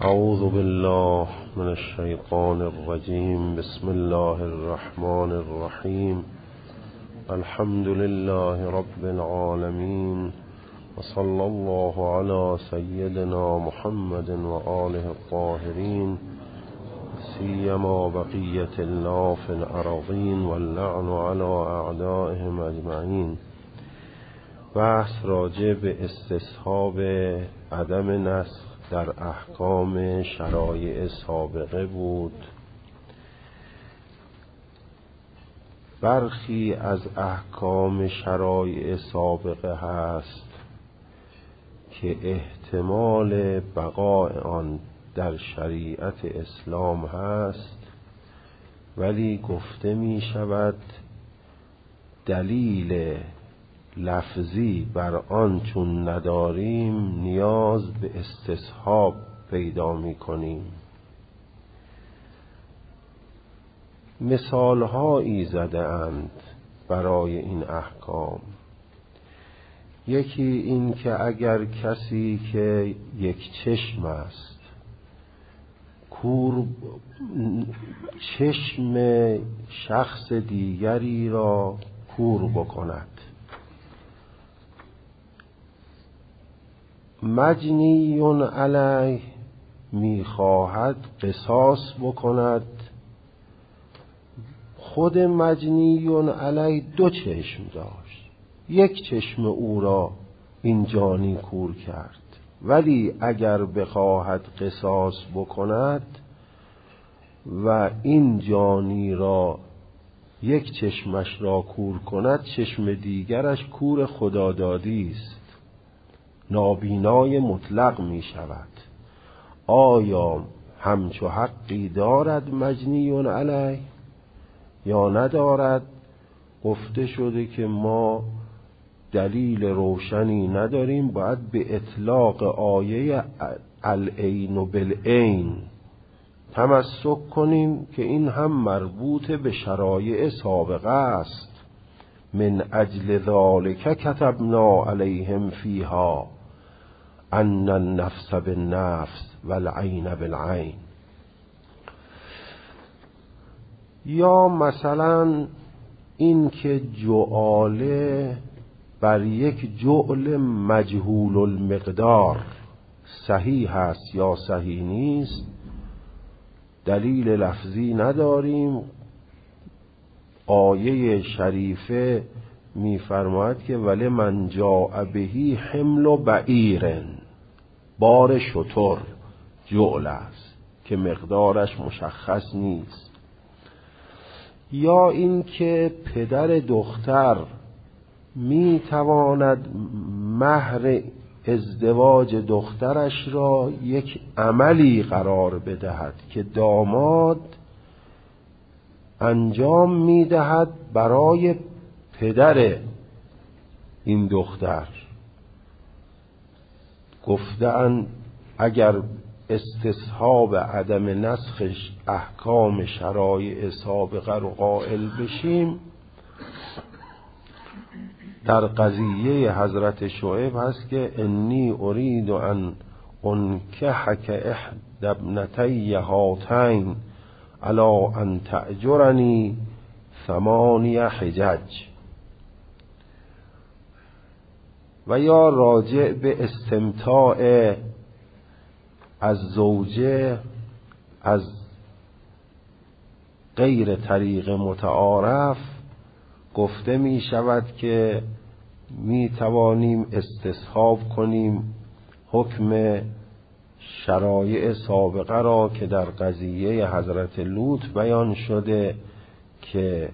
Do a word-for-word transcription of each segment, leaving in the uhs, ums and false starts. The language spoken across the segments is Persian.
اعوذ بالله من الشیطان الرجیم. بسم الله الرحمن الرحیم. الحمد لله رب العالمین و صلی الله علی سیدنا محمد و آله الطاهرین، سیما بقیة الله فی الارضین واللعن علی اعدائهم اجمعین. بحث راجع به استصحاب عدم نسخ در احکام شرایع سابقه بود. برخی از احکام شرایع سابقه هست که احتمال بقای آن در شریعت اسلام هست، ولی گفته می شود دلیل لفظی بر آن چون نداریم نیاز به استصحاب پیدا می کنیم. مثال هایی زده اند برای این احکام. یکی این که اگر کسی که یک چشم است کور چشم شخص دیگری را کور بکند، مجنی علیه میخواهد قصاص بکند. خود مجنی علیه دو چشم داشت، یک چشم او را این جانی کور کرد، ولی اگر بخواهد قصاص بکند و این جانی را یک چشمش را کور کند، چشم دیگرش کور خدادادی است، نابینای مطلق می شود. آیا همچو حقی دارد مجنی علیه یا ندارد؟ گفته شده که ما دلیل روشنی نداریم، باید به اطلاق آیه العین بالعین تمسک کنیم که این هم مربوط به شرایع سابقه است. من اجل ذالک کتبنا علیهم فیها ان النفس بالنفس والعین بالعین. یا مثلا این که جعاله بر یک جعل مجهول المقدار صحیح هست یا صحیح نیست، دلیل لفظی نداریم. آیه شریفه می‌فرماید که ولی من جاء بهی حمل بعیر، بار شتر جعل است که مقدارش مشخص نیست. یا این که پدر دختر میتواند مهر ازدواج دخترش را یک عملی قرار بدهد که داماد انجام میدهد برای پدر این دختر. گفتن اگر استصحاب عدم نسخش احکام شرایع سابقه رو قائل بشیم، در قضیه حضرت شعیب هست که انی ارید ان انکحک احدی ابنتی هاتین الا ان تأجرنی ثمانی حجج. و یا راجع به استمتاع از زوجه از غیر طریق متعارف، گفته می شود که می توانیم استصحاب کنیم حکم شرایع سابقه را که در قضیه حضرت لوط بیان شده که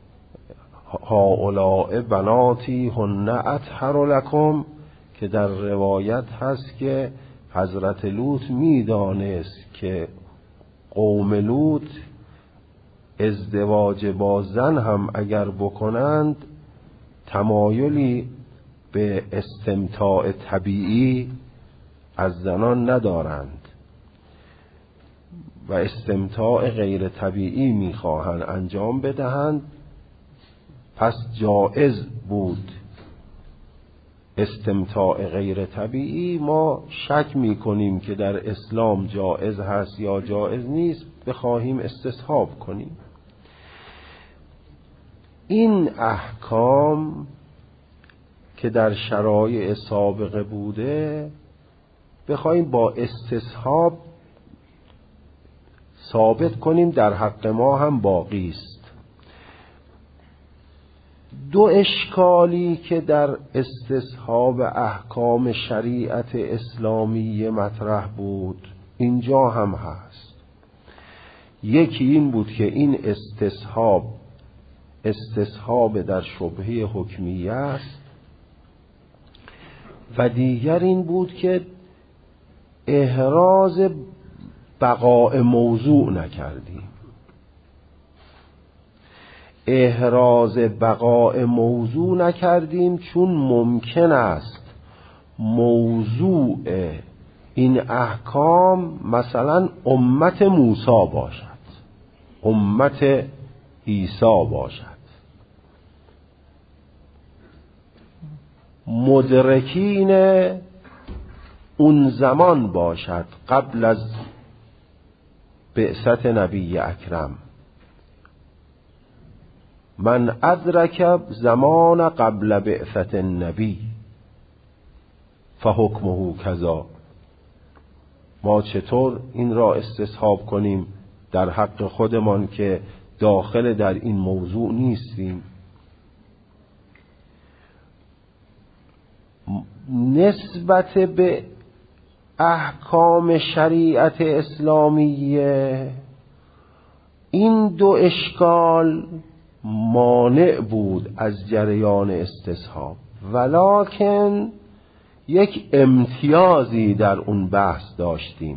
هؤلاء بناتی هن اطهر لکم، که در روایت هست که حضرت لوط میدانست که قوم لوط ازدواج با زن هم اگر بکنند تمایلی به استمتاع طبیعی از زنان ندارند و استمتاع غیر طبیعی میخواهند انجام بدهند. پس جائز بود استمتاع غیر طبیعی ما شک میکنیم که در اسلام جائز هست یا جائز نیست، بخواهیم استصحاب کنیم. این احکام که در شرایع سابقه بوده بخواهیم با استصحاب ثابت کنیم در حق ما هم باقی است. دو اشکالی که در استصحاب احکام شریعت اسلامی مطرح بود اینجا هم هست. یکی این بود که این استصحاب استصحاب در شبهه حکمیه است و دیگر این بود که احراز بقاء موضوع نکردیم. احراز بقاء موضوع نکردیم چون ممکن است موضوع این احکام مثلا امت موسی باشد، امت عیسی باشد، مدرکین اون زمان باشد قبل از بعثت نبی اکرم. من ادرک زمان قبل بعثت النبی فحکمه کذا. ما چطور این را استصحاب کنیم در حق خودمان که داخل در این موضوع نیستیم؟ نسبت به احکام شریعت اسلامیه این دو اشکال مانع بود از جریان استصحاب، ولکن یک امتیازی در اون بحث داشتیم.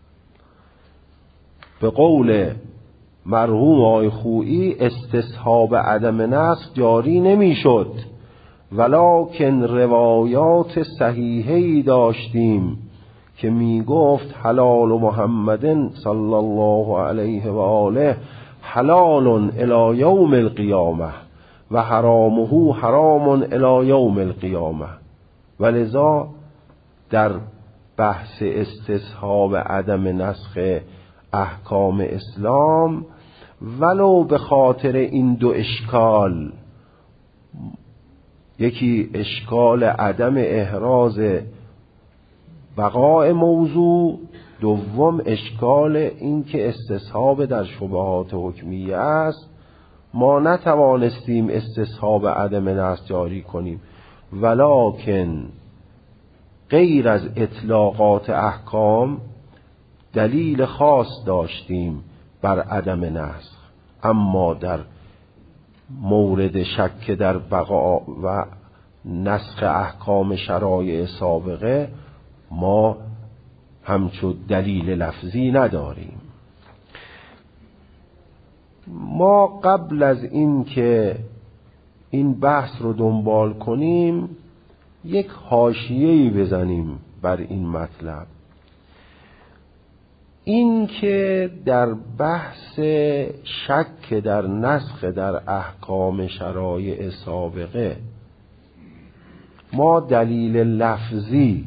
به قول مرحوم آقای خویی استصحاب عدم نسخ جاری نمی شد، ولکن روایات صحیحی داشتیم که می گفت حلال محمد صلی الله علیه و آله حلال الی یوم القیامه و حرامه حرام الی یوم القیامه. ولذا در بحث استصحاب عدم نسخ احکام اسلام ولو به خاطر این دو اشکال، یکی اشکال عدم احراز بقاء موضوع، دوم اشکال این که استصحاب در شبهات حکمیه است، ما نتوانستیم استصحاب عدم نسخ جاری کنیم، ولکن غیر از اطلاقات احکام دلیل خاص داشتیم بر عدم نسخ. اما در مورد شک در بقا و نسخ احکام شرایع سابقه ما همچون دلیل لفظی نداریم. ما قبل از این که این بحث رو دنبال کنیم یک حاشیه‌ای بزنیم بر این مطلب. این که در بحث شک در نسخ در احکام شرایع سابقه ما دلیل لفظی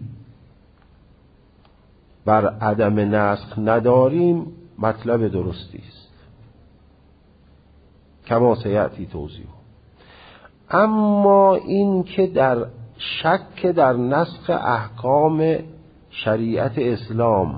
بر عدم نسخ نداریم، مطلب درستی است کما سیأتی توضیح. اما این که در شک در نسخ احکام شریعت اسلام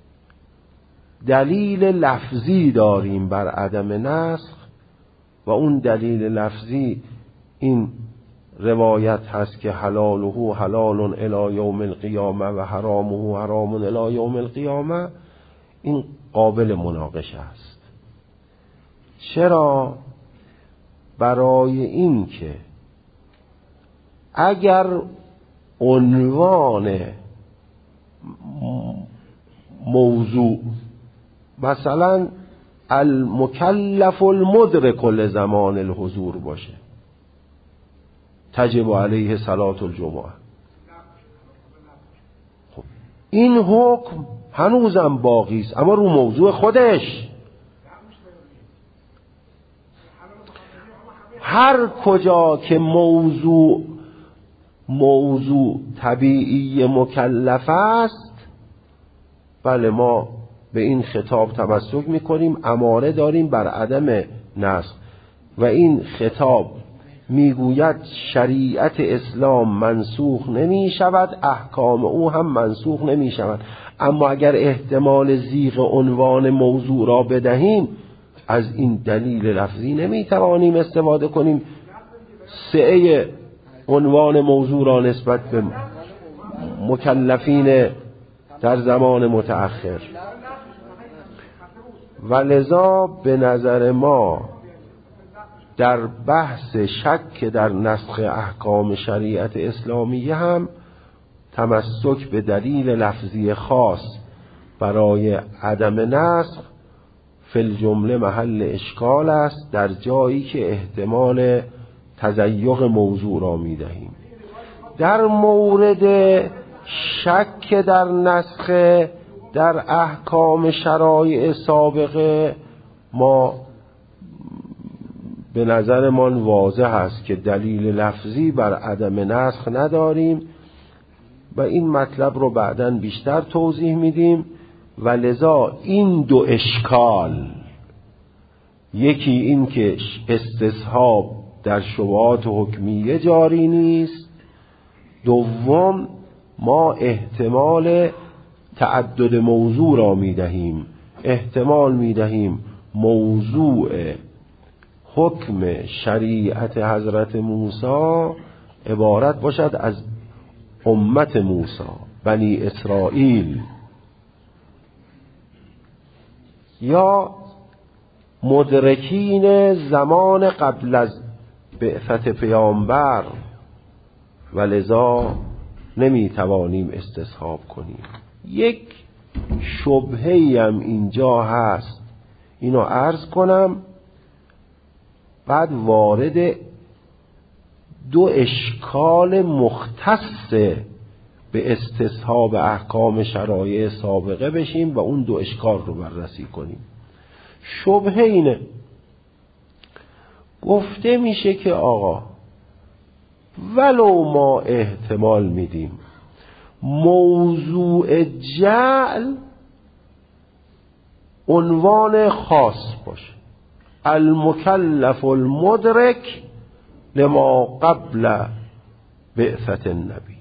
دلیل لفظی داریم بر عدم نسخ و اون دلیل لفظی این روایت هست که حلاله حلال الی یوم القیامه و حرامه حرام الی یوم القیامه، این قابل مناقشه است. چرا؟ برای این که اگر عنوان موضوع مثلا المکلف المدرک لزمان الحضور باشه، تجب علیه صلاة الجمعه، خب این حکم هنوزم باقی است اما رو موضوع خودش. هر کجا که موضوع موضوع طبیعی مکلف است، بله ما به این خطاب تمسک میکنیم، اماره داریم بر عدم نسخ. و این خطاب میگوید شریعت اسلام منسوخ نمی شود، احکام او هم منسوخ نمی شود. اما اگر احتمال زیغ عنوان موضوع را بدهیم، از این دلیل لفظی نمی توانیم استفاده کنیم سعه عنوان موضوع را نسبت به مکلفین در زمان متأخر. و لذا به نظر ما در بحث شک در نسخ احکام شریعت اسلامیه هم تمسک به دلیل لفظی خاص برای عدم نسخ فی الجمله محل اشکال است، در جایی که احتمال تزیغ موضوع را می دهیم. در مورد شک در نسخ در احکام شرایع سابقه ما به نظرمان واضح است که دلیل لفظی بر عدم نسخ نداریم و این مطلب رو بعداً بیشتر توضیح میدیم. و لذا این دو اشکال، یکی این که استصحاب در شبهات حکمیه جاری نیست، دوم ما احتمال تعدد موضوع را میدهیم، احتمال میدهیم موضوع حکم شریعت حضرت موسی عبارت باشد از امت موسی بنی اسرائیل، یا مدرکین زمان قبل از بعثت پیامبر، و لذا نمی توانیم استصحاب کنیم. یک شبهه‌ای هم اینجا هست، اینو عرض کنم بعد وارد دو اشکال مختص به استصحاب احکام شرایع سابقه بشیم و اون دو اشکال رو بررسی کنیم. شبهه اینه، گفته میشه که آقا ولو ما احتمال میدیم موضوع جعل عنوان خاص باشه، المکلف المدرک لما قبل بعثت النبی،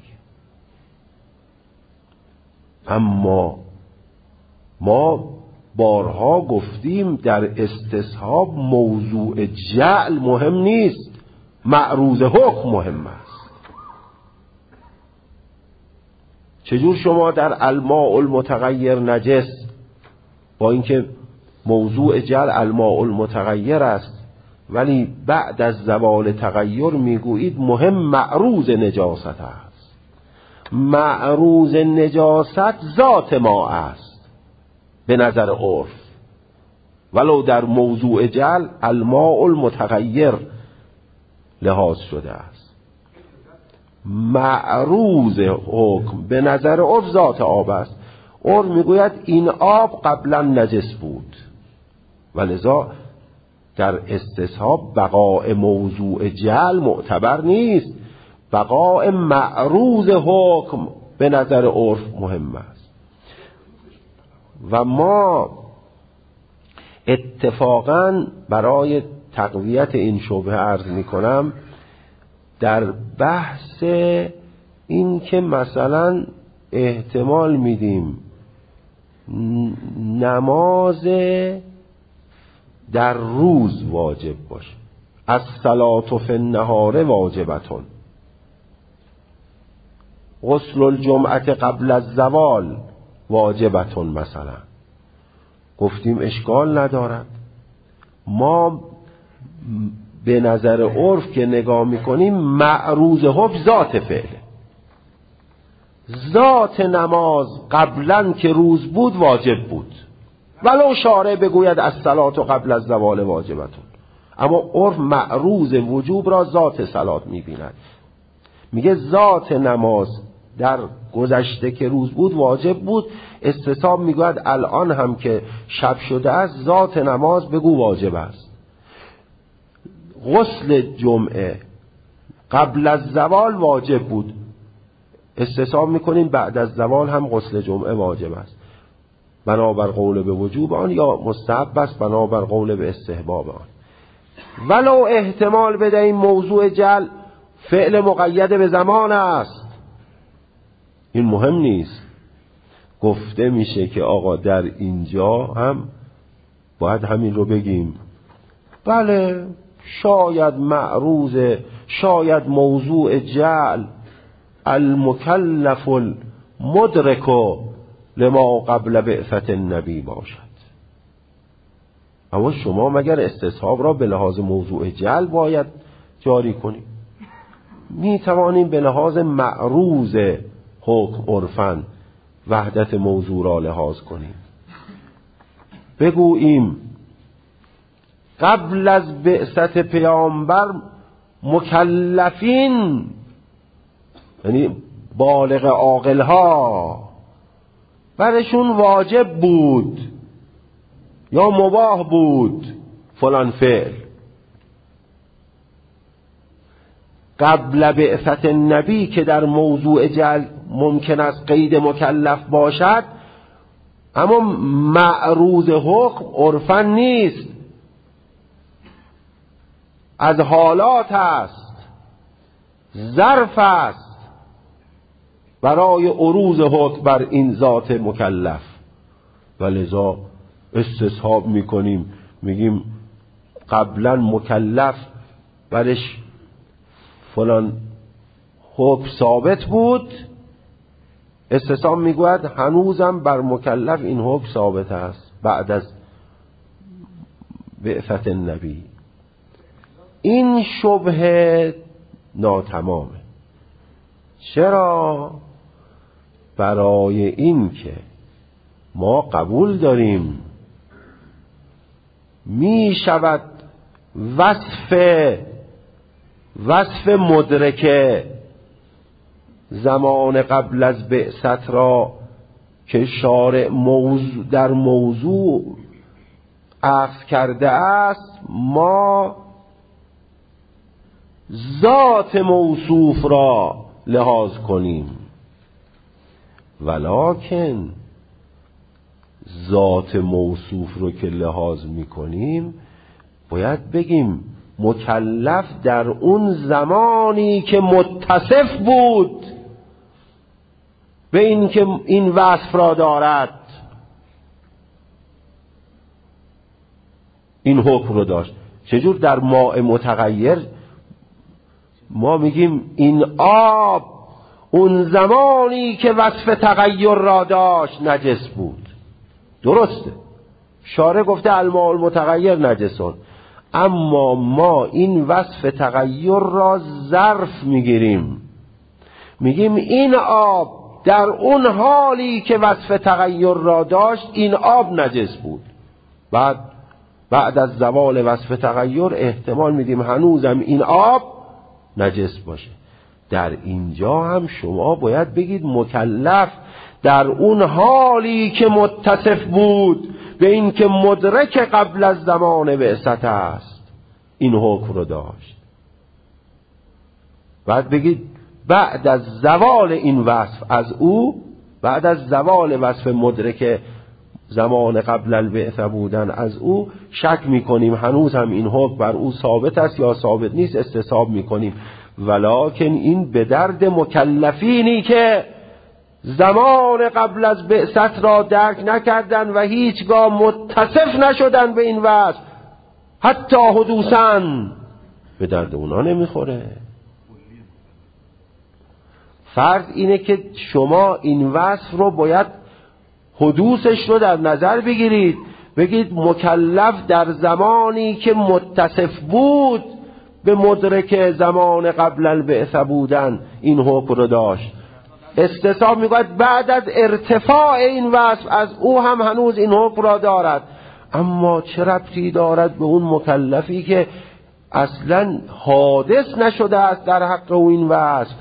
اما ما بارها گفتیم در استصحاب موضوع جعل مهم نیست، معروض حکم مهم است. چجور شما در الماء المتغیر نجس، با اینکه موضوع جعل الماء المتغیر است، ولی بعد از زوال تغییر میگویید مهم معروض نجاست است. معروض نجاست ذات ما است به نظر عرف، ولو در موضوع جعل الماء المتغیر لحاظ شده است. معروض حکم به نظر عرف ذات آب است. عرف میگوید این آب قبلا نجس بود، ولذا در استصحاب بقاء موضوع جعل معتبر نیست، بقاء معروض حکم به نظر عرف مهم است. و ما اتفاقا برای تقویت این شبهه عرض می کنم در بحث این که مثلا احتمال میدیم نماز در روز واجب باشه، الصلاة فی النهار واجبتون، غسل الجمعه قبل الزوال واجبتون مثلا، گفتیم اشکال ندارد. ما به نظر عرف که نگاه میکنیم معروض حکم ذات فعله، ذات نماز قبلا که روز بود واجب بود، ولو شارع بگوید الصلاة قبل الزوال واجبتون، اما عرف معروض وجوب را ذات صلات میبیند، میگه ذات نماز در گذشته که روز بود واجب بود، استصحاب میگوید الان هم که شب شده است ذات نماز بگو واجب است. غسل جمعه قبل از زوال واجب بود، استصحاب میکنیم بعد از زوال هم غسل جمعه واجب است، بنابر قول به وجوب آن، یا مستحب است بنابر قول به استحباب آن. ولو احتمال بده این موضوع جل فعل مقید به زمان است، این مهم نیست. گفته میشه که آقا در اینجا هم باید همین رو بگیم. بله شاید معروض، شاید موضوع جعل المکلف المدرک لما قبل بعثت النبی باشد، اما شما مگر استصحاب را به لحاظ موضوع جعل باید جاری کنیم؟ می توانیم به لحاظ معروض حکم عرفاً وحدت موضوع را لحاظ کنیم، بگوییم قبل از بعثت پیامبر مکلفین، یعنی بالغ عاقل ها، برشون واجب بود یا مباح بود فلان فعل. قبل بعثت النبی که در موضوع جعل ممکن است قید مکلف باشد، اما معروض حکم عرفاً نیست، از حالات است، ظرف است برای عروض حکم بر این ذات مکلف، ولذا استصحاب میکنیم، میگیم قبلا مکلف برش فلان حکم ثابت بود، استصحاب میگوید هنوزم بر مکلف این حکم ثابت است بعد از بعثت النبی. این شبهه ناتمامه. چرا؟ برای این که ما قبول داریم می شود وصف وصف مدرکه زمان قبل از بعثت را که شارع موضوع در موضوع اخذ کرده است، ما ذات موصوف را لحاظ کنیم، ولکن ذات موصوف رو که لحاظ میکنیم باید بگیم مکلف در اون زمانی که متصف بود به این که این وصف را دارد، این حکم رو داشت. چجور در ماء متغیر ما میگیم این آب اون زمانی که وصف تغییر را داشت نجس بود، درسته، شارع گفته الماء المتغیر نجسون، اما ما این وصف تغییر را ظرف میگیریم، میگیم این آب در اون حالی که وصف تغییر را داشت این آب نجس بود، بعد بعد از زوال وصف تغییر احتمال میدیم هنوزم این آب نجس باشه. در اینجا هم شما باید بگید مکلف در اون حالی که متصف بود به این که مدرک قبل از زمان بعثت است این حکم رو داشت. بعد بگید بعد از زوال این وصف از او، بعد از زوال وصف مدرک زمان قبل البعثه بودن از او، شک میکنیم هنوز هم این حکم بر او ثابت است یا ثابت نیست، استصحاب میکنیم. ولکن این به درد مکلفینی که زمان قبل از بعثت را درک نکردن و هیچگاه متصف نشدن به این وصف حتی حدوثاً، به درد اونا نمیخوره. فرض اینه که شما این وصف رو باید حدوثش رو در نظر بگیرید، بگید مکلف در زمانی که متصف بود به مدرک زمان قبل البعثه بودن این حکم رو داشت. استصحاب میگوید بعد از ارتفاع این وصف از او هم هنوز این حکم را دارد، اما چه ربطی دارد به اون مکلفی که اصلا حادث نشده است در حق او این وصف.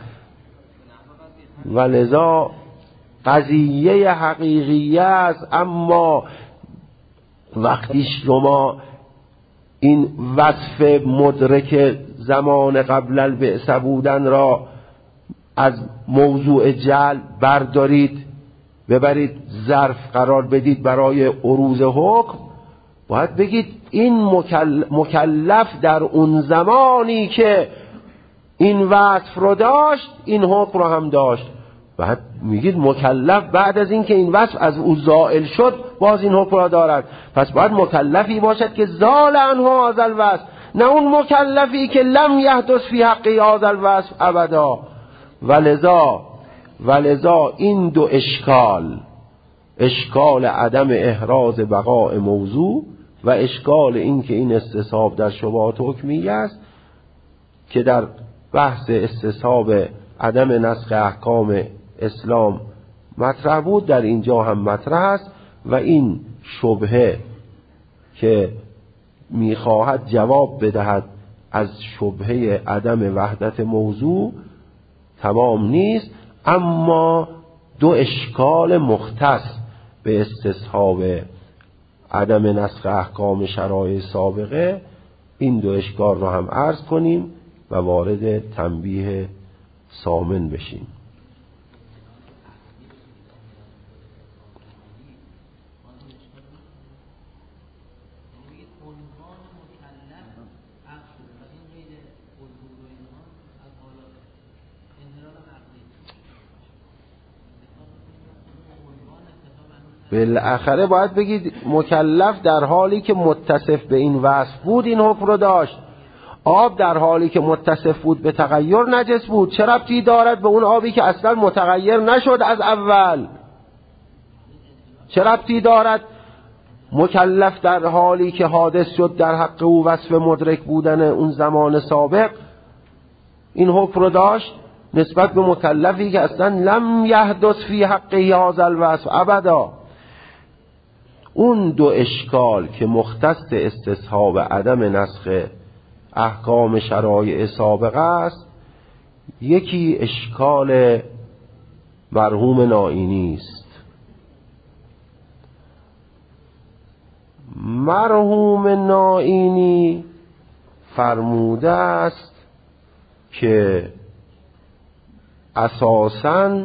ولذا قضیه حقیقیه است، اما وقتی شما این وصف مدرک زمان قبل البعثه بودن را از موضوع جعل بردارید ببرید ظرف قرار بدید برای عروض حکم، باید بگید این مکلف در اون زمانی که این وصف رو داشت این حکم رو هم داشت. بعد میگید مکلف بعد از این که این وصف از او زائل شد باز این حکم را دارد. پس باید مکلفی باشد که زال عنه هذا الوصف، نه اون مکلفی که لم یحدث فی حق هذا الوصف ابدا. ولذا ولذا این دو اشکال، اشکال عدم احراز بقاء موضوع و اشکال این که این استصحاب در شبهات حکمیه است که در بحث استصحاب عدم نسخ احکام اسلام مطرح بود، در اینجا هم مطرح است و این شبهه که میخواهد جواب بدهد از شبهه عدم وحدت موضوع تمام نیست، اما دو اشکال مختص به استصحاب عدم نسخ احکام شرایع سابقه، این دو اشکال را هم عرض کنیم و وارد تنبیه ثامن بشیم. بالاخره باید بگید مکلف در حالی که متصف به این وصف بود این حکم رو داشت. آب در حالی که متصف بود به تغییر نجس بود، چه ربطی دارد به اون آبی که اصلا متغیر نشد از اول؟ چه ربطی دارد مکلف در حالی که حادث شد در حق او وصف مدرک بودن اون زمان سابق این حکم رو داشت نسبت به مکلفی که اصلا لم یحدث فی حق هذا الوصف ابدا؟ اون دو اشکال که مختص استصحاب عدم نسخ احکام شرایع سابقه است، یکی اشکال مرحوم نائینی است. مرحوم نائینی فرموده است که اساساً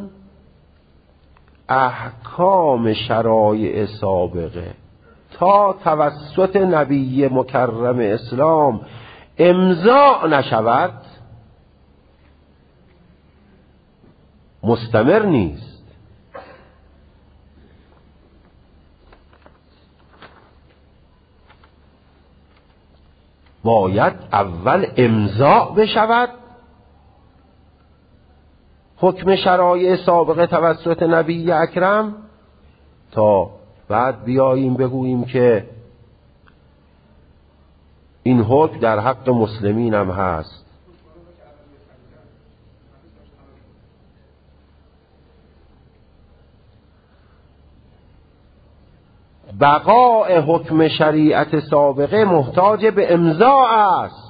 احکام شرایع سابقه تا توسط نبی مکرم اسلام امضا نشود مستمر نیست. باید اول امضا بشود حکم شرایع سابقه توسط نبی اکرم تا بعد بیاییم بگوییم که این حکم در حق مسلمین هم هست. بقاء حکم شریعت سابقه محتاج به امضا است.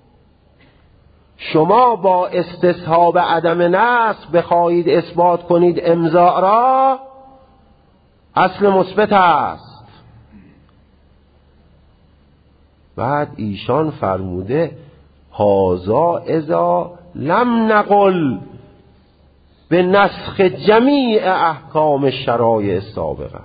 شما با استصحاب عدم نسخ بخواهید اثبات کنید امضا را، اصل مثبت است. بعد ایشان فرموده هذا اذا لم نقل به نسخ جمیع احکام شرایع سابقه،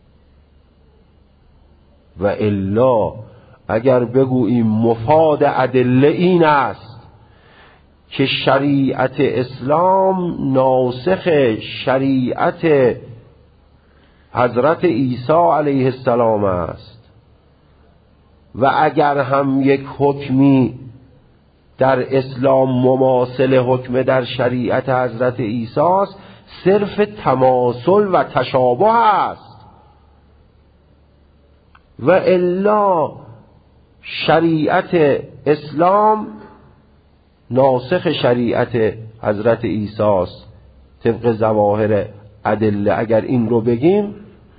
و الا اگر بگوییم مفاد ادله این است که شریعت اسلام ناسخ شریعت حضرت عیسی علیه السلام است و اگر هم یک حکمی در اسلام مماثل حکم در شریعت حضرت عیسی است، صرف تماثل و تشابه است، و الا شریعت اسلام ناسخ شریعت حضرت عیسی است طبق ظواهر ادله. اگر این رو بگیم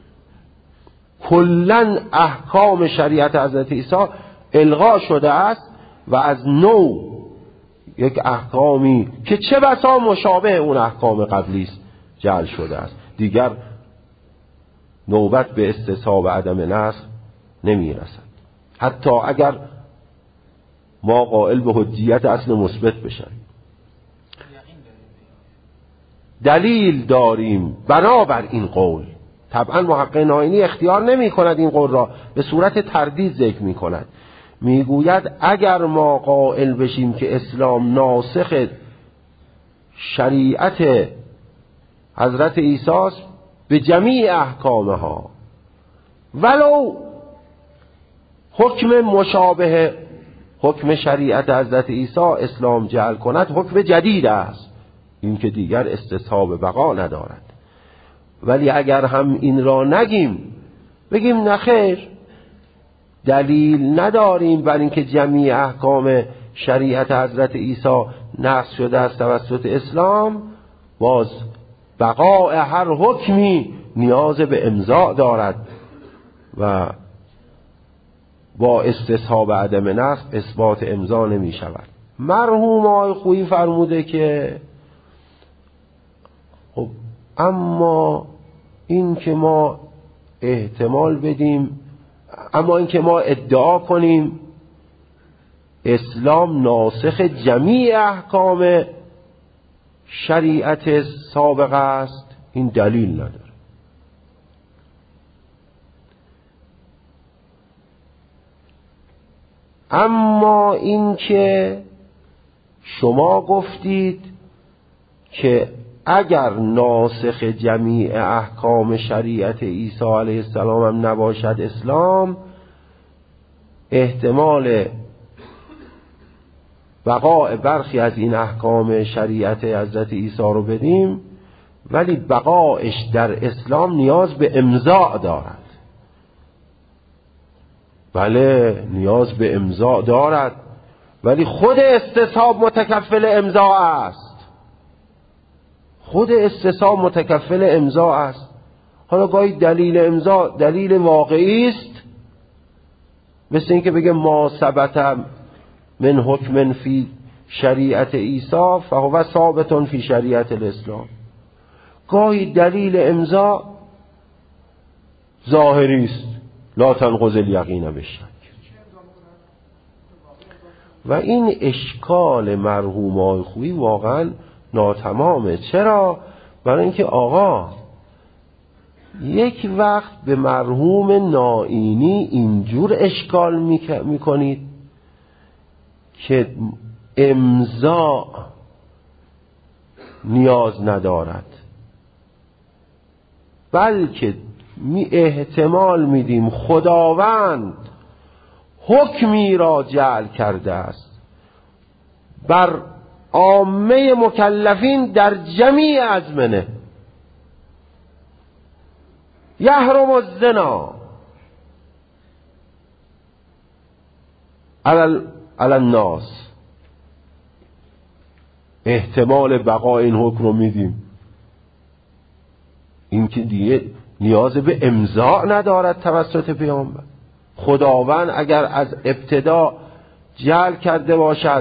کلن احکام شریعت حضرت عیسی الغا شده است و از نو یک احکامی که چه بسا مشابه اون احکام قبلی است جعل شده است. دیگر نوبت به استصحاب عدم نسخ نمی رسد. حتی اگر ما قائل به حجیت اصل مثبت بشن. دلیل داریم بنابر این قول. طبعا محقق نائینی اختیار نمی کند این قول را، به صورت تردید ذکر می کند. می گوید اگر ما قائل بشیم که اسلام ناسخ شریعت حضرت عیسی است به جمیع احکامها، ولو حکم مشابه حکم شریعت حضرت عیسی اسلام جعل کند، حکم جدید است، این که دیگر استصحاب بقا ندارد. ولی اگر هم این را نگیم، بگیم نخیر، دلیل نداریم بر اینکه جمیع احکام شریعت حضرت عیسی نسخ شده است توسط اسلام، باز بقاء هر حکمی نیاز به امضا دارد و با استصحاب عدم نسخ اثبات امضا نمی شود. مرحوم آقای خویی فرموده که خب اما این که ما احتمال بدیم، اما این که ما ادعا کنیم اسلام ناسخ جمیع احکام شریعت سابقه است، این دلیل نداره. اما این که شما گفتید که اگر ناسخ جمیع احکام شریعت عیسی علیه السلام هم نباشد اسلام، احتمال بقاء برخی از این احکام شریعت حضرت عیسی رو بدیم، ولی بقایش در اسلام نیاز به امضا دارد. بله نیاز به امضا دارد، ولی خود استصحاب متکفل امضا است. خود استصحاب متکفل امضا است. حالا گاهی دلیل امضا دلیل واقعی است، مثل اینکه بگه ما ثبت من حکم فی شریعت عیسی فهو ثابت فی شریعت الاسلام. گاهی دلیل امضا ظاهری است، لا تنقض الیقین بالشک. و این اشکال مرحوم آقای خویی واقعا ناتمامه. چرا؟ برای اینکه آقا یک وقت به مرحوم نائینی اینجور اشکال میکنید که امضا نیاز ندارد، بلکه می احتمال میدیم خداوند حکمی را جعل کرده است بر عامه مکلفین در جمیع ازمنه، یحرم الزنا علی الناس. احتمال بقای این حکم رو میدیم، این که دیگه نیاز به امضا ندارد توسط پیامبر. خداوند اگر از ابتدا جعل کرده باشد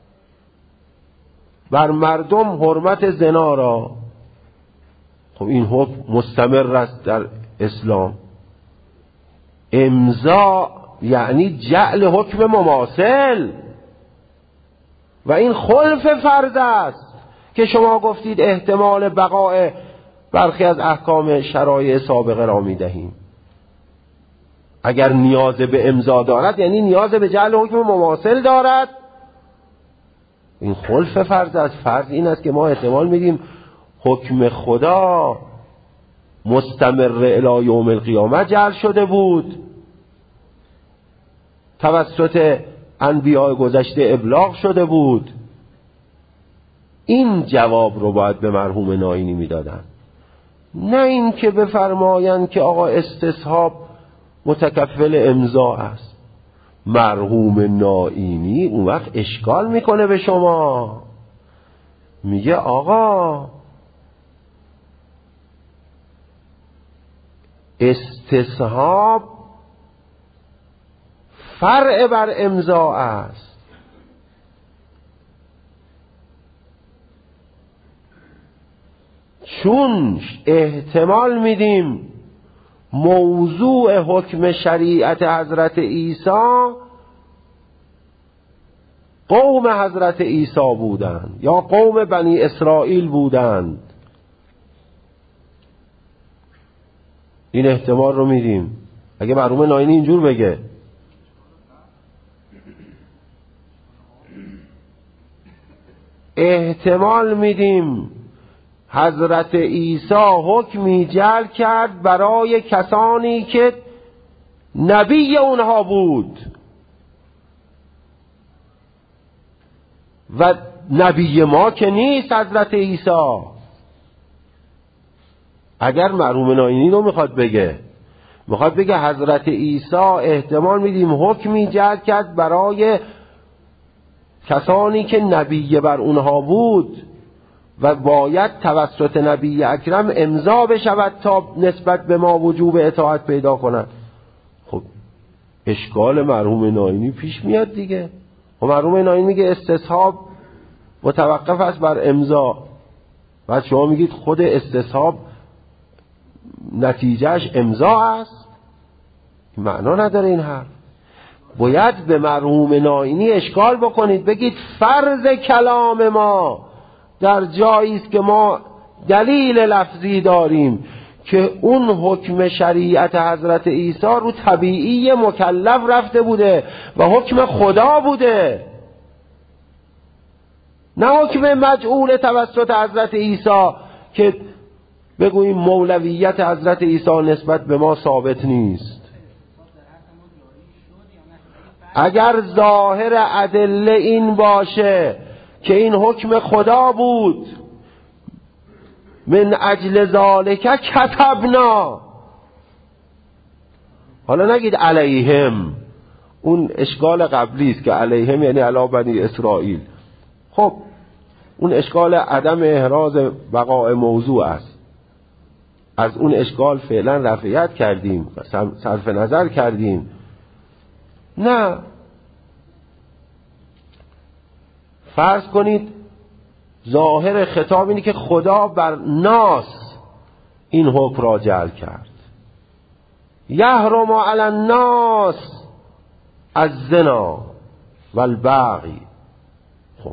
بر مردم حرمت زنا را، خب این حکم مستمر است در اسلام. امضا یعنی جعل حکم مماثل و این خلف فرض است که شما گفتید احتمال بقای برخی از احکام شرایع سابقه را میدهیم. اگر نیاز به امضا دارد یعنی نیاز به جعل حکم مماثل دارد. این خلف فرض است. فرض این است که ما احتمال میدیم حکم خدا مستمر الی یوم القیامه جعل شده بود، توسط انبیاء گذشته ابلاغ شده بود. این جواب رو باید به مرحوم نائینی میدادن، نه این که بفرمایند که آقا استصحاب متکفل امضا است. مرحوم نائینی اون وقت اشکال میکنه به شما، میگه آقا استصحاب فرع بر امضا است. چون احتمال میدیم موضوع حکم شریعت حضرت عیسی قوم حضرت عیسی بودند یا قوم بنی اسرائیل بودند. این احتمال رو میدیم. اگه مرحوم ناینی اینجور بگه احتمال میدیم حضرت عیسی حکمی جعل کرد برای کسانی که نبی اونها بود و نبی ما که نیست حضرت عیسی. اگر مرحوم ناینی رو میخواد بگه میخواد بگه حضرت عیسی احتمال میدیم حکمی جعل کرد برای کسانی که نبی بر اونها بود و باید توسط نبی اکرم امضا بشود تا نسبت به ما وجوب اطاعت پیدا کنند. خب اشکال مرحوم ناینی پیش میاد دیگه. و مرحوم ناینی میگه استصحاب متوقف است بر امضا، بعد شما میگید خود استصحاب نتیجهش امضا است. معنا نداره این حرف. باید به مرحوم ناینی اشکال بکنید، بگید فرض کلام ما در جایی است که ما دلیل لفظی داریم که اون حکم شریعت حضرت عیسی رو طبیعی مکلف رفته بوده و حکم خدا بوده، نه حکم مجعول توسط حضرت عیسی که بگوییم مولویت حضرت عیسی نسبت به ما ثابت نیست. اگر ظاهر ادله این باشه که این حکم خدا بود، من اجل ذالک کتبنا، حالا نگید علیهم، اون اشکال قبلی است که علیهم یعنی علی بنی اسرائیل. خب اون اشکال عدم احراز بقاء موضوع است، از اون اشکال فعلا رفعیت کردیم، صرف نظر کردیم. نه، فرض کنید ظاهر خطاب اینه که خدا بر ناس این حکم را جعل کرد، یحرم علی الناس الزنا والبغی. خب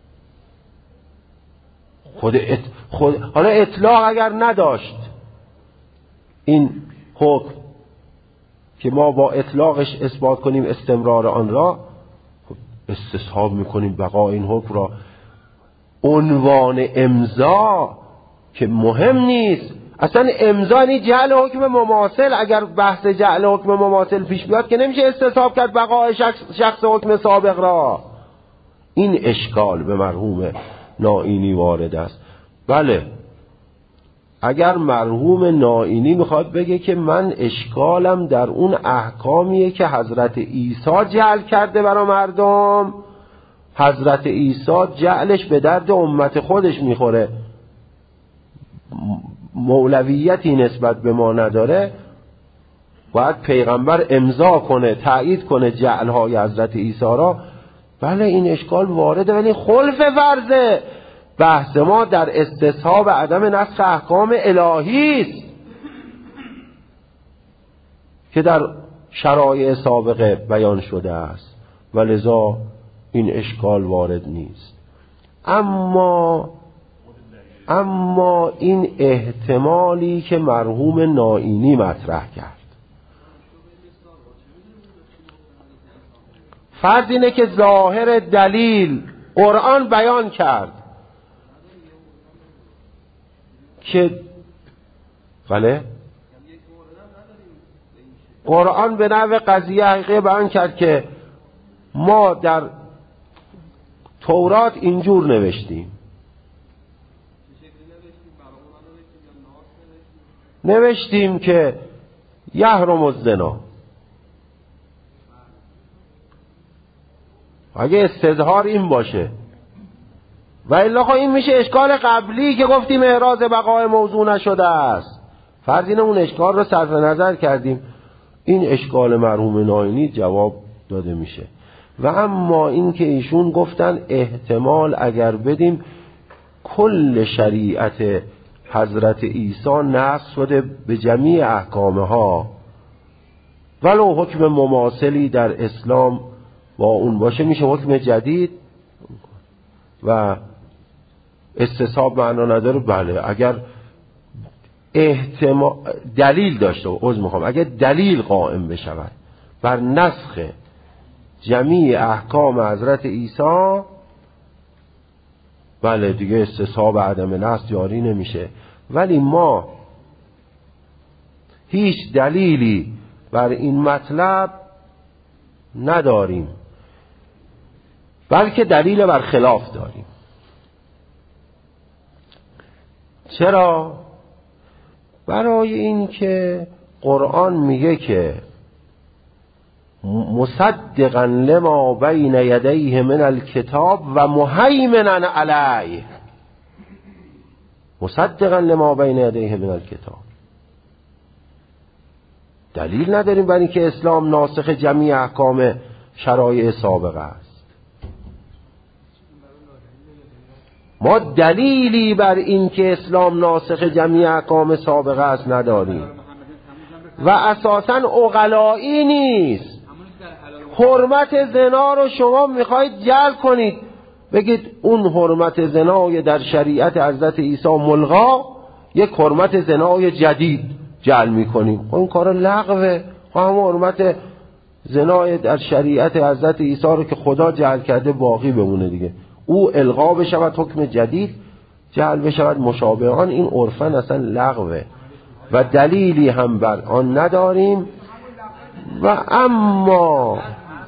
خود, ات... خود حالا اطلاق اگر نداشت این حکم که ما با اطلاقش اثبات کنیم استمرار آن را، استصحاب میکنیم بقا این حکم را. عنوان امضا که مهم نیست اصلا، امضا یعنی جعل حکم مماثل. اگر بحث جعل حکم مماثل پیش بیاد که نمیشه استصحاب کرد بقای شخص, شخص حکم سابق را. این اشکال به مرحوم ناینی وارد است. بله، اگر مرحوم ناینی میخواد بگه که من اشکالم در اون احکامیه که حضرت عیسی جعل کرده برای مردم، حضرت عیسی جعلش به درد امت خودش میخوره، مولویتی نسبت به ما نداره، باید پیغمبر امضا کنه تایید کنه جعلهای حضرت عیسی را. بله این اشکال وارده، ولی خلف فرضه. بحث ما در استصحاب عدم نسخ احکام الهی است که در شرایع سابقه بیان شده است و لذا این اشکال وارد نیست. اما اما این احتمالی که مرحوم ناینی مطرح کرد، فرض اینه که ظاهر دلیل قرآن بیان کرد که بله قرآن به نحو قضیه حقیقی بیان کرد که ما در تورات اینجور نوشتیم، نوشتیم که یحرم الزنا. اگه استظهار این باشه و الا خب این میشه اشکال قبلی که گفتیم احراز بقای موضوع نشده است. فرض اینه اون اشکال رو صرف نظر کردیم، این اشکال مرحوم ناینی جواب داده میشه. و اما این که ایشون گفتن احتمال اگر بدیم کل شریعت حضرت عیسی نسخ شده به جمیع احکامها، ولو حکم مماثلی در اسلام با اون باشه میشه حکم جدید. و استصحاب معنا نداره. بله اگر احتمال دلیل داشته و عذر میخوام اگر دلیل قائم بشود بر نسخ جمیع احکام حضرت عیسی، بله دیگه استصحاب عدم نسخ جاری نمیشه. ولی ما هیچ دلیلی بر این مطلب نداریم، بلکه دلیل بر خلاف داریم. چرا؟ برای این که قرآن میگه که مصدقا لما بین یدیه من الکتاب و مهیمنا علیه. مصدقا لما بین یدیه من الکتاب، دلیل نداریم برای اینکه اسلام ناسخ جمیع احکام شرایع سابقه است. ما دلیلی بر این که اسلام ناسخ جمیع احکام سابقه است نداریم و اساساً عقلایی نیست. حرمت زنا رو شما میخواید جعل کنید، بگید اون حرمت زنای در شریعت حضرت عیسی ملغا، یک حرمت زنای جدید جعل میکنیم. اون کار لغوه. هم حرمت زنای در شریعت حضرت عیسی رو که خدا جعل کرده باقی بمونه دیگه، او الغا بشود حکم جدید جعل بشود مشابه آن. این عرفاً اصلا لغوه و دلیلی هم بر آن نداریم. و اما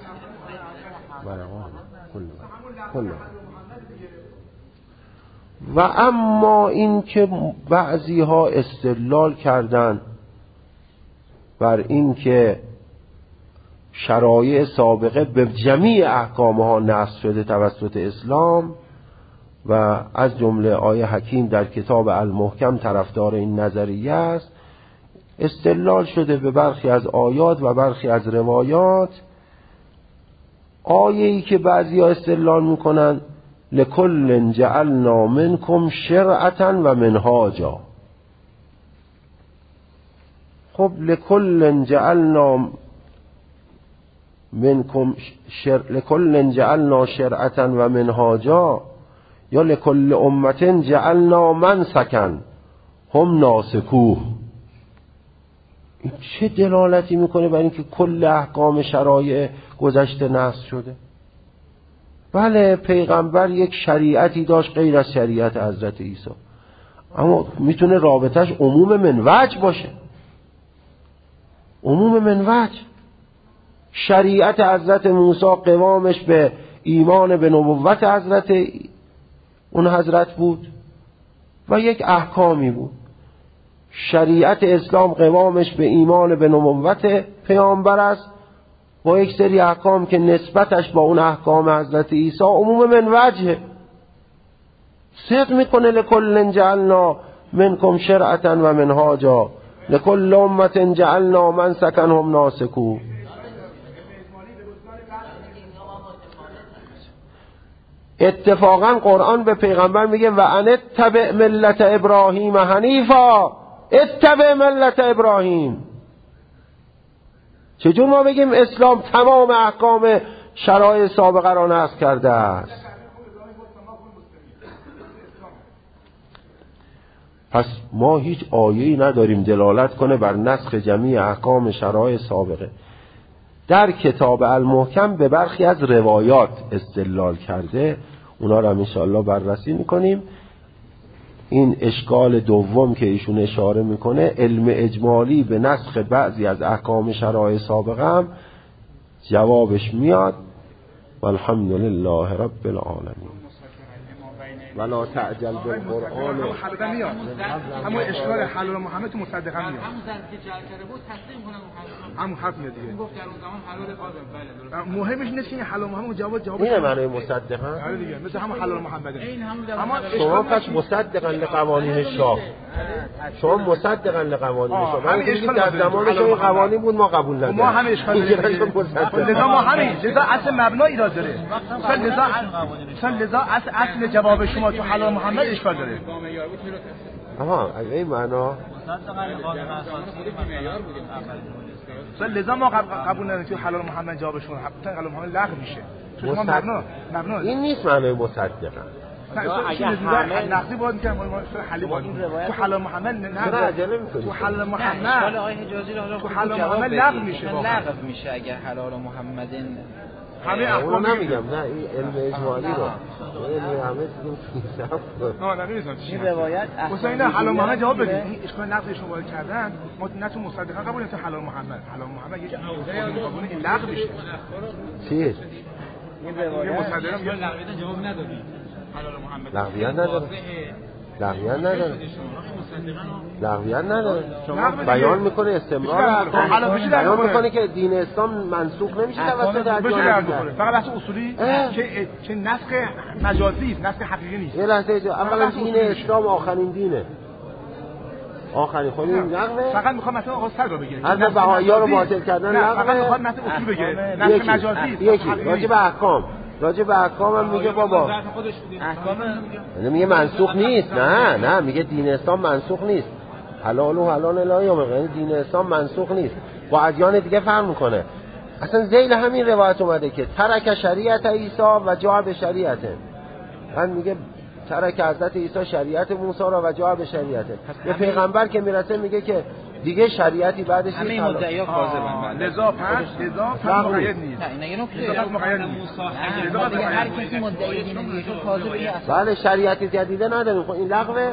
و اما این که بعضی ها استدلال کردن بر این که شرایع سابقه به جمیع احکامها نسخ شده توسط اسلام و از جمله آیه حکیم در کتاب المحکم طرفدار این نظریه است، استدلال شده به برخی از آیات و برخی از روایات. آیه‌ای که بعضی ها استدلال میکنن لکل جعلنا منکم شرعتا و منهاجا. خب لکل جعلنا منکم شر... لکل جعلنا شرعتا و منهاجا یا لکل امت جعلنا منسکا هم ناسکوه. این چه دلالتی میکنه بر اینکه کل احکام شرایع گذشته نسخ شده؟ بله پیغمبر یک شریعتی داشت غیر از شریعت حضرت عیسی، اما میتونه رابطش عموم منوج باشه. عموم منوج شریعت حضرت موسی قوامش به ایمان به نبوت حضرت اون حضرت بود و یک احکامی بود. شریعت اسلام قوامش به ایمان به نبوت پیامبر است با یک سری احکام که نسبتش با اون احکام حضرت عیسی عموم منوجه. صدق میکنه لکل جعلنا منکم شرعتا و منهاجا لکل امت جعلنا منسکا هم ناسکو. اتفاقا قرآن به پیغمبر میگه و ان اتبع ملت ابراهیم حنیفا. اتبع ملت ابراهیم. چجور ما بگیم اسلام تمام احکام شرایع سابقه را نسخ کرده است؟ پس ما هیچ آیه‌ای نداریم دلالت کنه بر نسخ جمیع احکام شرایع سابقه. در کتاب المحکم به برخی از روایات استدلال کرده، اونا را انشاءالله بررسی میکنیم. این اشکال دوم که ایشون اشاره میکنه، علم اجمالی به نسخ بعضی از احکام شرایع سابقه هم جوابش میاد. والحمد لله رب العالمین. ولا تعجل بالقرآن. همون میاد. همون اشکال حلال محمد تو مصدقا میاد. همون زن که جعل کرده بود تصدیق کنه همون حرف میاد دیگه. گفت در اون زمان حلال قاضی. بله درست. مهمش نیست که حلال محمد جواب جواب اینه معنی مصدقا. آره دیگه مثل همون حلال محمد. این همون اما شما پس مصدقا لقوانین شاه. شما مصدقا لقوانین شاه. من میگم در زمان شاه قوانین بود ما قبول نداریم. ما همه اشکال داریم. لذا ما همین لذا اصل مبنا ایراد داره. مثلا لذا مثلا لذا اصل اصل جواب شما تو حلال محمد اشکال داره. آها این معنا مثلا لذا ما قبول نداریم تو حلال محمد جواب شما حتی حلال محمد لغو میشه. شما مبنا مبنا این نیست معنای مصدقا. اگه همه نقدی باید میگم ما حلی باید تو حلال محمد نه عجله میکنی تو حلال محمد اشکال آقای حجازی رو حالا تو حلال محمد لغو میشه لغو میشه اگر حلال محمدن همه احکام نمیگم نه این علم اجمالی رو علم همه چیزی نه نمیدونم این روایت حسین حلال محمد جواب بده این اشکال نقضش رو وارد کردن ما نه تو مصدقا قبول تو حلال محمد حلال محمد یه قانون این لغو میشه چی این روایت مصدقا میگه لغویت جواب ندادی حلال محمد لغویت نداره لغویت نداره لغویت نداره بیان میکنه استمرار احکام بیان میکنه که دین اسلام منسوخ نمیشه توسط ادیان دیگر فقط بحث اصولی که چه نسخ مجازی است نسخ حقیقی نیست یه لحظه اولا دین اسلام آخرین دینه آخرین خود این لغوه فقط میخوام مثلا آقا صدر بگیره از بهائی‌ها رو باطل کردن لغوه فقط میخواد مثلا اصول بگیره نسخ مجازی است یکی راجع به احکام راجع به احکام هم میگه بابا احکام یعنی میگه منسوخ نیست نه نه میگه دین اسلام منسوخ نیست حلال و حلال الا یعنی دین اسلام منسوخ نیست با ادیان دیگه فرق میکنه اصلا ذیل همین روایت اومده که ترک شریعت عیسی و جاء به شریعته من میگه ترک حضرت عیسی شریعت موسی را و جاء به شریعته یه پیغمبر که میرسه میگه که دیگه شریعتی بعدش نیست همه مدعیا کاذبن لذا پس لذا پس مقید نیست نه این یه نکته پس مقید نیست لذا دیگه هر کسی مدعی دین دیگه شو کاذبه اصلا بله شریعتی جدیده نداریم خب این لغوه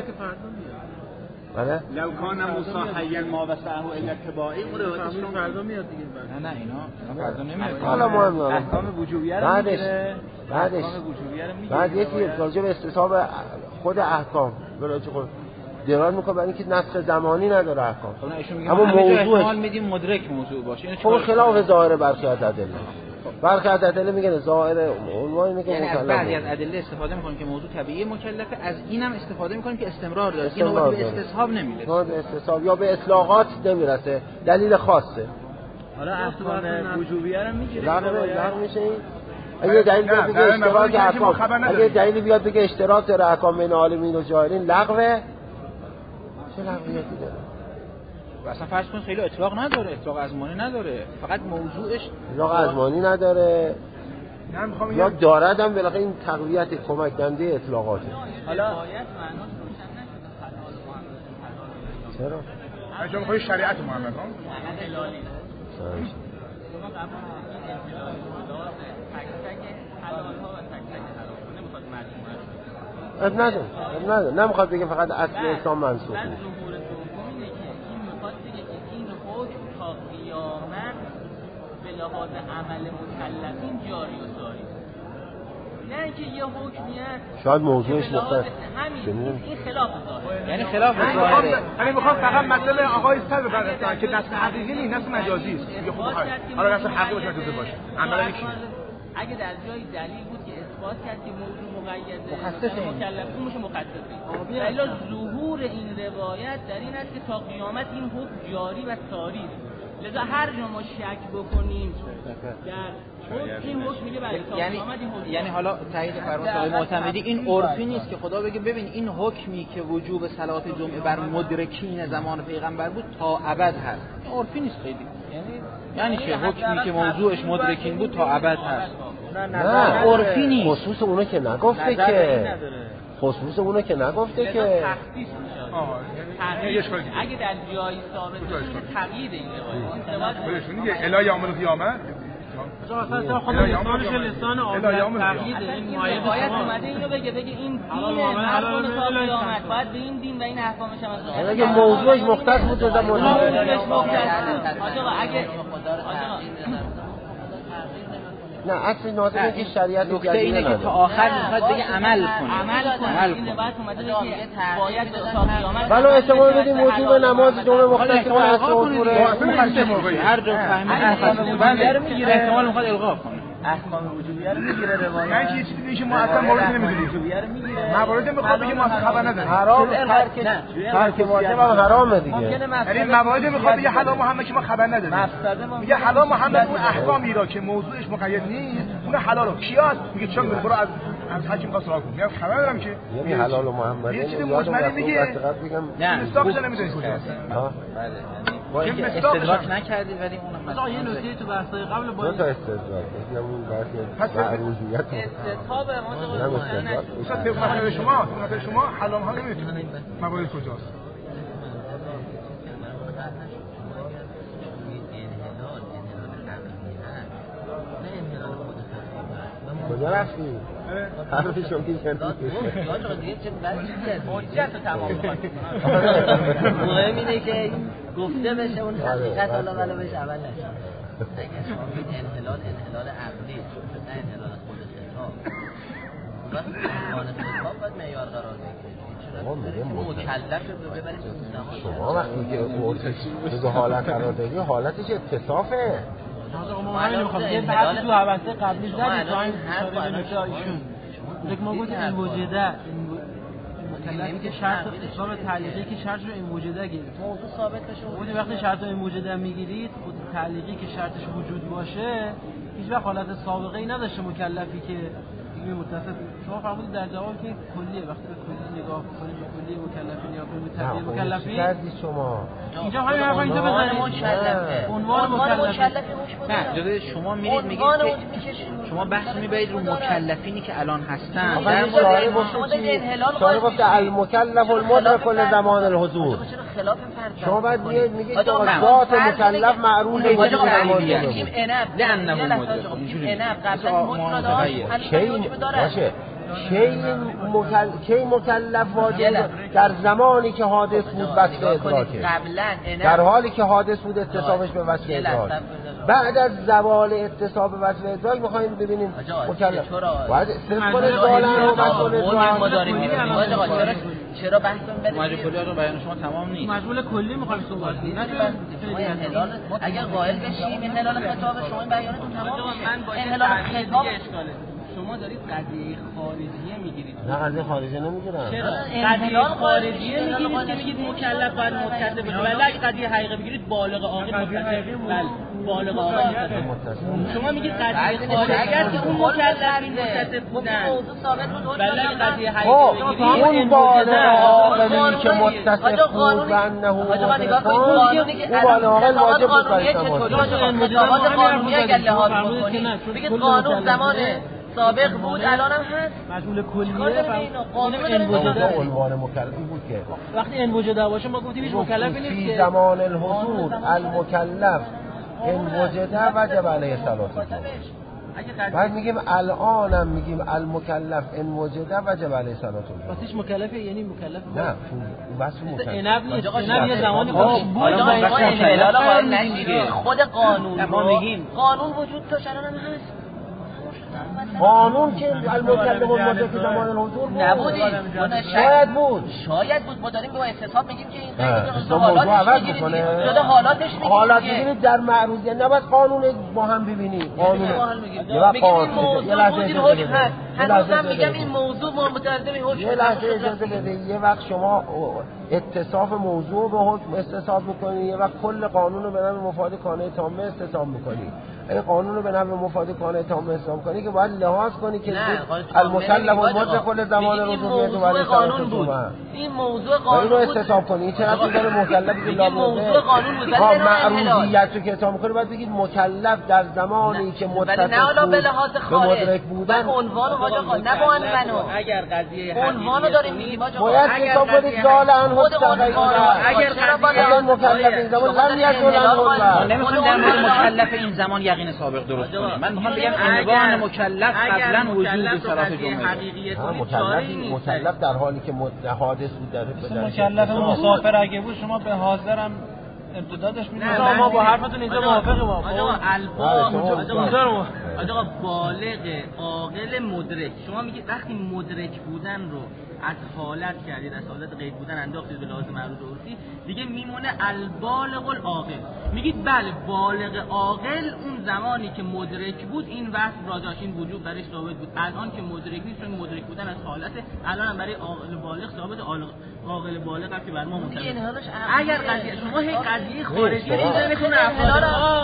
بله لو کان موسی حیا ما وسعه الا اتباعی اون روایتشون فردا میاد دیگه نه نه اینا فردا نمیاد حالا مهم نه احکام وجوبیه رو بعدش میگیره بعدش احکام وجوبیه رو میگیره بعد یکی راجع به استصحاب خود احکام راجع خود درار میکنه برای اینکه نسخ زمانی نداره احکام اما موضوع احتمال میدیم مدرک موضوع باشه خب خلاف ظاهر برخی از ادله برخی از ادله میگن ظاهر عنوان اینه که یعنی از مکلف بعضی از ادله استفاده میکنیم که موضوع طبیعی مکلفه از اینم استفاده میکنیم که استمرار داره این وقت به استصحاب نمیرسه نه به استصحاب یا به اطلاقات نمیرسه دلیل خاصه حالا احکام وجوبیه رو میگیره لغو لغو میشه این اگه دلیل بیاد بگه اشتراک احکام اگه دلیلی بیاد بگه اشتراک داره احکام بین عالمین و جاهلین لغوه چه لغویتی داره اصلا فرض کن خیلی اطلاق نداره اطلاق ازمانی نداره فقط موضوعش اطلاق ازمانی نداره نه میخوام یا دارد هم بالاخره این تقویت کمک دنده اطلاقاته حالا چرا انجام خود شریعت محمد ها اب نداره اب نداره نمیخواد بگه فقط اصل اسلام منسوخ نیست لحاظ عمل مکلفین جاری و ساری نه اینکه یه حکمیت شاید موضوعش مختلف همین این خلاف ظاهره یعنی خلاف ظاهره یعنی میخوام فقط مسئله آقای صدر بررسی که نسخ حقیقی نیست نسخ مجازی است میگه خب حالا نسخ حقیقی باشه مجازی باشه عملا چی اگه در جای دلیل بود که اثبات کرد که موضوع مقیده مخصص مکلف اون میشه مخصصی الا ظهور این روایت در این است که تا قیامت این حکم جاری و ساری است لذا هر جا ما شک بکنیم در این حکم میگه برای تا یعنی قیامت این حکم یعنی حالا تایید فرمان آقای معتمدی این عرفی نیست که خدا بگه ببین این حکمی که وجوب صلات جمعه بر مدرکین زمان پیغمبر بود تا ابد هست این عرفی نیست خیلی یعنی یعنی چه حکمی که موضوعش مدرکین بود تا ابد هست نه عرفی نیست خصوص اونو که نگفته که خصوص اونو که نگفته که اگه در جایی ثابت بشه تقیید این روایت بهشون دیگه الی یوم القیامه اصلا خود لسانش لسان آمد تقیید این مایه باید اومده اینو بگه بگه این دین مردم تا قیامت باید به این دین و این احکامش هم از اگه موضوعش مختص بود در زمان موضوعش مختص بود آقا اگه نه اصل ناظر که شریعت نکته اینه که تا آخر میخواد بگه عمل کن عمل کن عمل این کن باید اومده بگه باید تا قیامت ولی احتمال بدیم وجوب نماز جمعه مختص به اصل اصوله هر جا فهمید احکام وجوبیه رو میگیره احتمال میخواد الغا کنه احکام وجوبیه رو میگیره روایت یعنی چه چیزی میشه ما اصلا مورد نمیدونیم وجوبیه رو میگیره موارد میخواد بگه ما اصلا خبر نداریم حرام ترک واجب هم حرامه دیگه یعنی موارد میخواد بگه حلال محمد که ما خبر نداریم میگه حلال محمد اون احکامی را که موضوعش مقید نیست اون حلاله کیاست میگه چون برو از از حکیم خاص را کن میگم خبر ندارم که یعنی حلال و محمد یه چیزی مجمل میگه نه استاقش نمیدونید کجاست بله با اینکه استدراک نکردی ولی اون مثلا یه نکته تو بحث‌های قبل با دو تا استدراک مثلا اون بحث معروضیت استثاب ما مثلا طبق نظر شما طبق نظر شما حلال ها نمیتونید موارد کجاست؟ کجا رفتی؟ حرفی شما که کنید حجت رو تمام کنید مهم اینه که گفته بشه اون حقیقت حالا ولی بشه اول نشه اگر شما بید انحلال انحلال عقلی نه انحلال خود خطاب وقتی انحلال خطاب باید معیار قرار بگیرید مکلف رو ببرید شما وقتی که مرتکب حالت قرار دادی حالتش اتصافه ما همین می‌خوام یه بحث تو حواسه قبلی زدید تا این اشاره به نکته ایشون یک ما گفتیم این وجوده مکلفی که شرط حساب تعلیقی که شرط رو این وجوده گرفت موضوع ثابت بشه بودی وقتی شرط این وجوده میگیرید خود تعلیقی که شرطش وجود باشه هیچ وقت حالت سابقه ای نداشته مکلفی که این متصل شما فرمودید در جواب که کلیه وقتی به کلی نگاه کنید به کلی مکلفی نگاه کنید طبیعی مکلفی کردی شما اینجا همین حرفا اینجا بزنید مکلفه عنوان مکلفه نه جلوی شما میرید میگید که شما بحث میبرید رو مکلفینی که الان هستن در شارع گفت المکلف المدرک لزمان الحضور شما باید میگید میگید ذات مکلف معروف به زمان لانه مدرک شیء باشه شیء مکلف کی مکلف واجب در زمانی که حادث بود وصف ادراکه در حالی که حادث بود اتصابش به وصف ادراک بعد از زوال اتصاب به وصف ادراک می‌خوایم ببینیم مکلف باید صرف کنه زالن و وصف ادراک ما داریم می‌بینیم آقا چرا بحث بده مجموع کلی رو بیان شما تمام نیست مجموع کلی می‌خوایم صحبت کنیم انحلال اگر قائل بشیم انحلال خطاب شما این بیانتون تمام میشه انحلال خطاب اشکاله شما دارید قضیه خارجیه میگیرید نه قضیه خارجیه نمیگیرم چرا قضیه خارجیه میگیرید که میگید مکلف باید متصل بشه ولی اگه قضیه حقیقی بگیرید بالغ عاقل متصل بله بالغ عاقل شما میگید قضیه خارجی اگر که اون مکلفین متصل بودن موضوع ثابت بود ولی قضیه حقیقی بگیرید اون بالغ عاقلی که متصل بود و انه متصل اون بالغ عاقل واجب بود برای مطابقات قانونی اگر لحاظ بکنید بگید قانون زمانه سابق بود الان هم هست مجموع کلیه قانون وجوده عنوان مکلفی بود که وقتی این وجوده باشه ما گفتیم هیچ مکلفی نیست فی که زمان الحضور المکلف ان وجده وجب علیه صلات بعد میگیم الانم میگیم المکلف ان وجده وجب علیه صلات پس هیچ مکلفی یعنی مکلف نه بس مکلف اینب نیست اینب یه زمانی باش بود انحلال قائل نشید خود قانون ما میگیم قانون وجود داشت الان هم هست قانون که المکلف المدرک زمان الحضور بود نبودی شاید بود شاید بود ما داریم به استصحاب میگیم که این جدا موضوع عوض میکنه جدا حالاتش میگیم حالات ببینید در معروضیه نباید قانون با هم ببینید قانون یه وقت قانون یه لحظه اجازه بده هنوزم میگم این موضوع مترادف حکم یه لحظه اجازه بده یه وقت شما اتصاف موضوع به حکم استصحاب میکنید یه وقت کل قانون رو به نحو مفاد کانه تامه استصحاب میکنید این قانون رو به نحو مفاد کانه تامه استصحاب کنید که باید لحاظ کنید که المکلف المدرک کل زمان الحضور موضوع قانون بود این موضوع قانون اینو استصحاب کنید چرا چیزی داره مکلفی که لازمه موضوع قانون بود ولی معروضیت رو که اعطا می‌کنه باید بگید مکلف در زمانی که متصل به مدرک بودن عنوان حاجا خان نه با عنوانو اگر قضیه عنوانو داریم میگیم حاجا باید حساب کنید زالن اگر قضیه مکلف این زمان لم یزالن نمیخوایم در مورد مکلف این زمان یقین سابق درست کنیم من میخوام بگم عنوان مکلف قبلا وجود صلاح جمعه مکلف در حالی که حادث بود در مکلف مسافر اگه بود شما به حاضرم امتدادش میدید ما با حرفتون اینجا موافقه با آقا البا آقا بالغ عاقل مدرک شما میگید وقتی مدرک بودن رو از حالت کردید از حالت غیب بودن انداختید به لحاظ معروض عرفی دیگه میمونه البالغ العاقل میگید بله بالغ عاقل اون زمانی که مدرک بود این وصف راجعش این وجوب برای ثابت بود الان که مدرک نیست چون مدرک بودن از حالت الان هم برای عاقل بالغ ثابت عاقل بالغ است که بر ما مطابق اگر قضیه شما هی قضیه خارجی اینجا میتونه افراد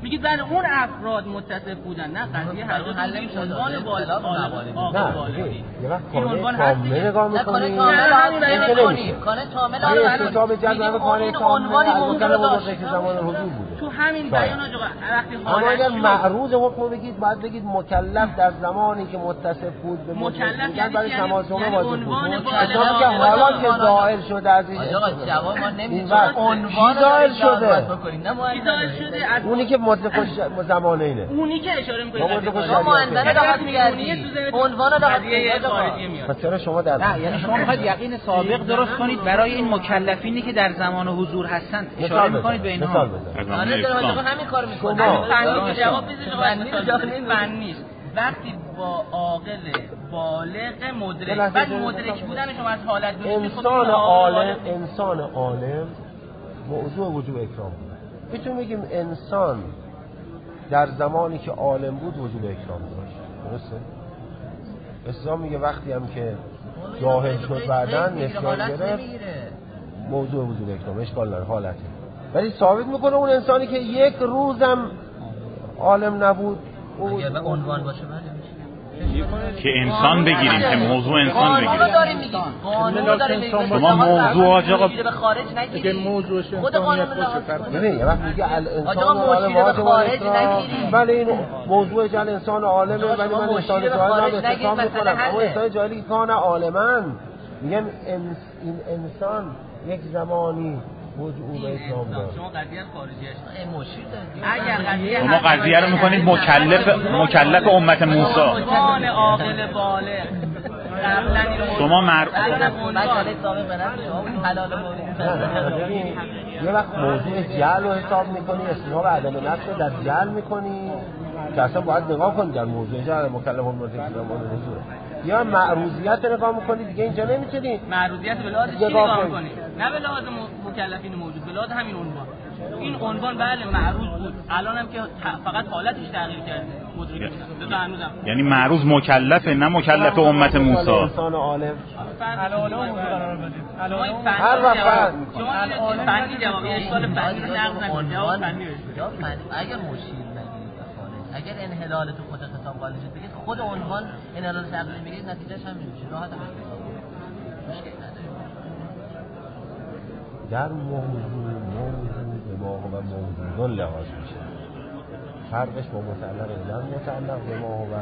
میگید بله اون افراد متصف بودن. نه قضیه هر دو حل نمیشه. عنوان بالا بالغی یه وقت کانه کامل نگاه می‌کنی. کانه کامل کانه کامل آره استثاب جدول کانه کامل از که زمان حضور بوده. تو همین بیان آقا وقتی اما اگر معروض حکم بگید باید بگید مکلف در زمانی که متصف بود به مکلف یعنی برای نماز جمعه واجب بود. عنوان که حالا که ظاهر شده از این آقا جواب ما نمی‌تونه عنوان ظاهر شده. ظاهر شده از اونی که مطلق زمانه اینه. اونی که اشاره می‌کنید ما معندره دقت می‌کردیم. عنوان دقت می‌کردیم. پس چرا شما در نه یعنی شما می‌خواید یقین سابق درست کنید برای این مکلفینی که در زمان حضور هستند اشاره می‌کنید به اینها. آره در واقع همین کارو می‌کنه. فنی جواب بدید فنی نیست. وقتی با عاقل بالغ مدرک بعد مدرک بودن شما از حالت به انسان عالم انسان عالم موضوع وجوب اکرام بود. میتونیم بگیم انسان در زمانی که عالم بود وجوب اکرام داشت. درسته؟ اسلام میگه وقتی هم که جاهل شد بعداً نسیان گرفت موضوع وجوب اکرام اشکال نداره حالته. ولی ثابت میکنه اون انسانی که یک روزم عالم نبود اگه به عنوان باشه که انسان بگیریم که موضوع انسان بگیریم. قانون داریم میگیم. قانون داریم میگیم. شما موضوع آقا به خارج نگیرید. که موضوعش خود قانون ببین یه وقت میگه الانسان عالم واجب اکرام. ولی این موضوع جل انسان عالمه ولی من انسان جاهل هم اتهام میکنم. اما انسان جاهلی کان عالمن میگن این انسان یک زمانی وجود اکرام داره. شما قضیه خارجیش مشیر اگر قضیه شما قضیه رو میکنید مکلف مکلف امت موسی. عنوان عاقل بالغ شما مر یه وقت موضوع جعل رو حساب میکنی استثناء عدم نفس رو در جعل میکنی که اصلا باید نگاه کنی در موضوع جعل مکلف امت موسی یا معروضیت نگاه میکنی دیگه اینجا نمیتونی معروضیت به لحاظ چی نگاه میکنی نه به لحاظ مکلفین موجود به لحاظ همین عنوان این عنوان بله معروض بود الان هم که فقط حالتش تغییر کرده مدرک شده هنوزم یعنی معروض مکلفه نه مکلف امت موسی انسان عالم الان قرار بدید الان هر وقت شما فنی جواب اشکال فنی رو نقض نکنید جواب فنی اگر مشیر اگر انحلال تو خود خطاب قائل شد بگید خود عنوان انحلال شرطی بگید نتیجهش هم میشه راحت هم مشکل نداره در موضوع موضوع به ما و موضوعون لحاظ میشه فرقش با متعلق علم متعلق به ما و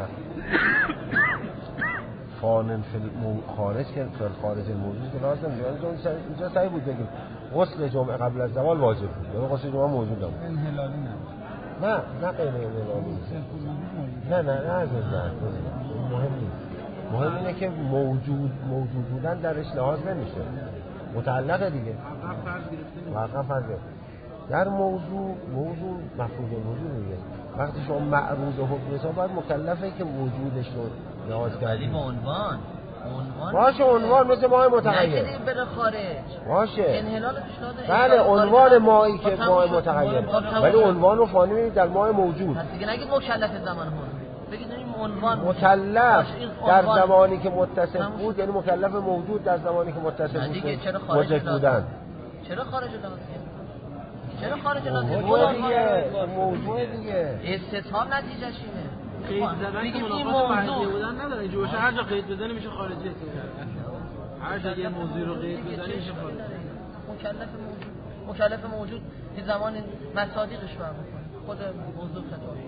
خانن خارج که خارج الموضوع که لازم میشه اینجا صحیح بود بگیم غسل جمعه قبل از زوال واجب بود غسل جمعه موجود نبود انحلالی نه نه نه غیر انحلالی نه نه نه عزیز نه مهم نیست مهم اینه که موجود موجود بودن درش لحاظ نمیشه متعلقه دیگه واقعا فرضه در موضوع موضوع مفهوم موضوع دیگه وقتی شما معروض و حکم حساب باید مکلفه که وجودش رو لحاظ کنید ولی به عنوان عنوان باشه عنوان مثل ماه متغیر نگیریم بره خارج باشه انحلال پیشنهاد بله عنوان ماهی که ماه متغیر ولی عنوان رو فانی می‌بینید در ماه موجود پس دیگه نگید مکلف زمان حضور بگید این عنوان مکلف در زمانی که متصف بود یعنی مکلف موجود در زمانی که متصف بود مدرک بودن چرا خارج لازم چرا خارج لازم موضوع دیگه موضوع دیگه استثهام نتیجهش اینه قید زدن که مناسب بودن نداره اینجوری باشه هر جا قید بزنی میشه خارجی هر جا یه موضوع رو قید بزنی میشه خارجی مکلف موجود مکلف موجود که زمان مصادیقش رو بکنه خود موضوع خطابی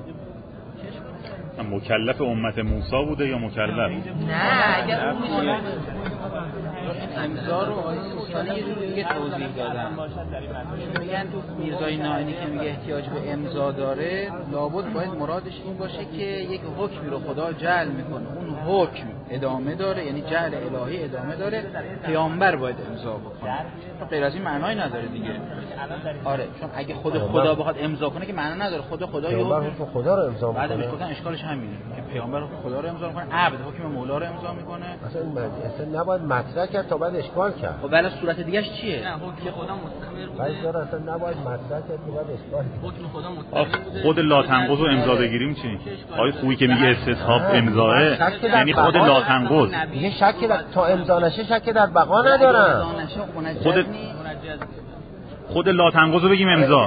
مکلف امت موسی بوده یا مکلف؟ نه اگر اون میشه امضا رو آقای سوسانی یه جور دیگه توضیح دادن میگن میرزای نائینی که میگه احتیاج به امضا داره لابد باید مرادش این باشه که یک حکمی رو خدا جعل میکنه اون حکم ادامه داره یعنی جعل الهی ادامه داره پیامبر باید امضا بکنه چون غیر از این معنایی نداره دیگه آره چون اگه خود خدا بخواد امضا کنه که معنی نداره خود خدا پیامبر حکم خدا رو امضا میکنه بعد میگفتن اشکالش همینه که پیامبر خدا رو امضا میکنه عبد حکم مولا رو امضا میکنه اصلا اصلا نباید مطرح کرد تا بعد اشکال کرد خب ولی صورت دیگه‌اش چیه نه حکم خدا مستمر بوده ولی داره اصلا نباید مطرح کرد تا بعد اشکال حکم خدا مستمر بوده خود لاتنقض رو امضا بگیریم چی آقای خویی که میگه استصحاب امضاه یعنی خود لاتنقض میگه شک تا امضا نشه شک در بقا ندارم خود خود لاتنقض رو بگیم امضا.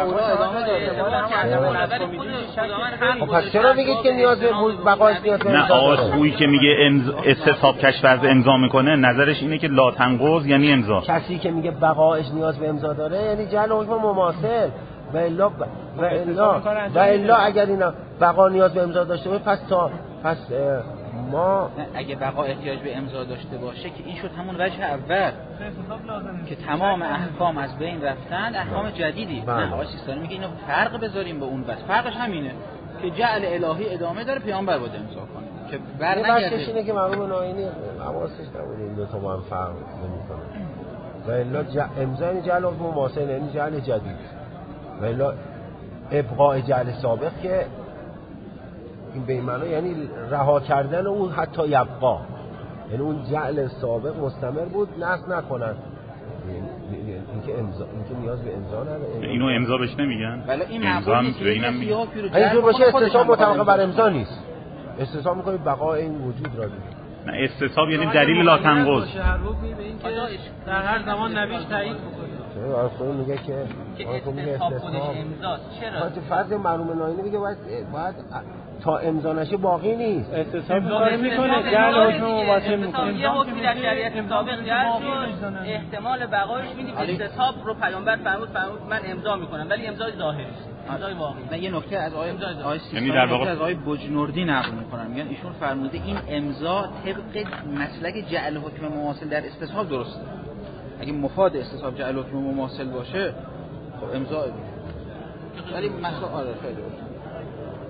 خب پس چرا میگید که نیاز به بقای نیاز به نه آقای خویی که میگه امضا استصحاب کشورز امضا میکنه نظرش اینه که لاتنقض یعنی امضا. کسی که میگه بقایش نیاز به امضا داره یعنی جعل حکم مماثل. و الا و الا و الا اگر اینا بقا نیاز به امضا داشته باشه پس تا پس ما اگه بقا احتیاج به امضا داشته باشه که این شد همون وجه اول که تمام احکام از بین رفتن، احکام جدیدی. نه آقای سیستانی میگه اینو فرق بذاریم به اون بس. فرقش همینه که جعل الهی ادامه داره، پیامبر باید امضا کنه که برنگرده. اینه که مرحوم ناینی حواسش نبود این دو تا با هم فرق نمی‌کنه. و الا امضا یعنی جعل حکم مماثل یعنی جعل جدید. و الا ابقاء جعل سابق که این به این معنی یعنی رها کردن اون حتی یبقا، یعنی اون جعل سابق مستمر بود نسخ نکنن. اینکه امضا اینکه نیاز به امضا نداره. اینو امضا بهش نمیگن. ولی این امضا نیست. اینجور باشه استصحاب مطابق بر امضا نیست. استصحاب می‌کنید بقای این وجود را دیگه. نه استصحاب یعنی دلیل لاتنقض. در هر زمان نبیش تایید بکنه. آقای خویی میگه که آقای میگه استصحاب امضاست. چرا؟ فرض مرحوم ناینی میگه باید باید تا امضا نشه باقی نیست. استصحاب نمیکنه، جعل حکم مماثل میکنه. یه حکمی در شریعت سابق جعل شد، احتمال بقایش میدی که استصحاب رو پیامبر فرمود فرمود من امضا میکنم، ولی امضای ظاهری است. امضای واقعی. من یه نکته از آقای آقای سیستانی یعنی از آقای بجنوردی نقل میکنم، میگن ایشون فرموده این امضا طبق مسلک جعل حکم مماثل در استصحاب درسته. اگه مفاد استصحاب جعل حکم مماثل باشه خب امضا ولی مثلا آره خیلی باشه.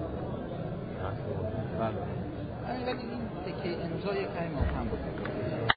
بله. ولی این تکه امضا یک کمی مفهوم بود.